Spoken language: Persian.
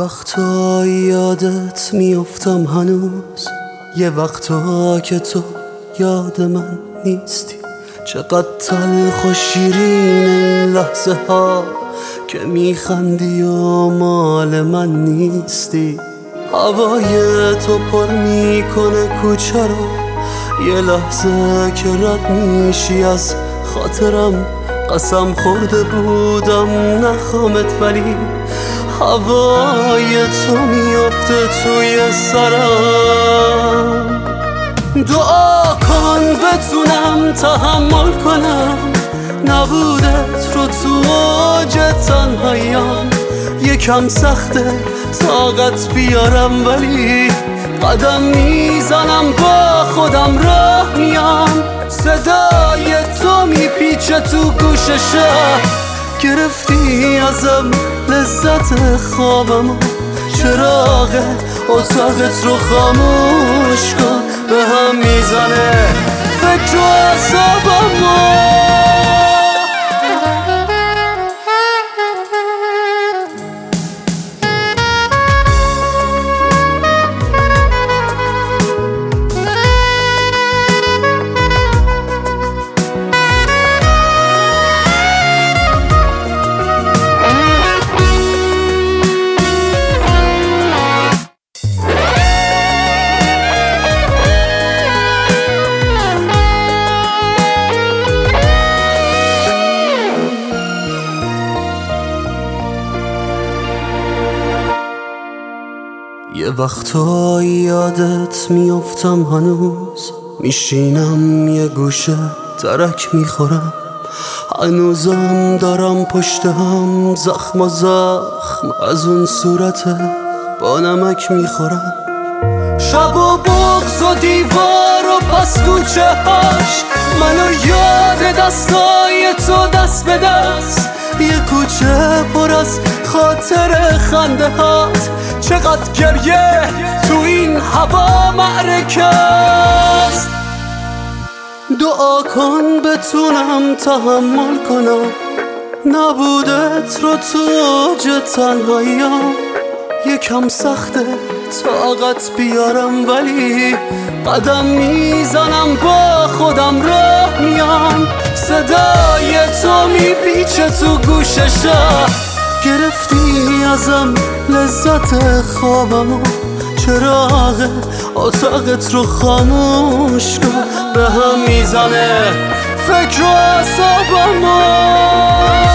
وقتا یادت میافتم هنوز، یه وقتا که تو یاد من نیستی. چقدر تلخ و شیرین این لحظه ها که میخندی و مال من نیستی. هوای تو پر میکنه کوچه رو، یه لحظه که رد میشی از خاطرم. قسم خورده بودم نخوامت ولی هوای تو میافته توی سرم. دعا کن بتونم تحمل کنم نبودت رو تو اوج تنهاییام. یکم سخته طاقت بیارم ولی قدم میزنم با خودم راه میام. صدای تو میپیچه تو گوش شب، گرفتی ازم لذت خوابمو. چراغ اتاقت رو خاموش کن، به هم میزنه فکر و اعصابمو. یه وقتا یادت میافتم هنوز، میشینم یه گوشه ترک میخورم. هنوزم دارم پشت هم زخم و زخم از اون صورته با نمک میخورم. شب و بغض و دیوار و پس کوچه هاش منو یاد دستای تو دست به دست. یه کوچه پر از خاطر خنده هات، چقدر گریه تو این هوا معرکه است. دعا کن بتونم تحمل کنم نبودت رو تو اوج تنهاییام. یکم سخته طاقت بیارم ولی قدم میزنم با خودم راه میام. صدای تو میپیچه تو گوش شب، گرفتی ازم لذت خوابمو. چراغ اتاقت رو خاموش کن، به هم میزنه فکر و اعصابمو.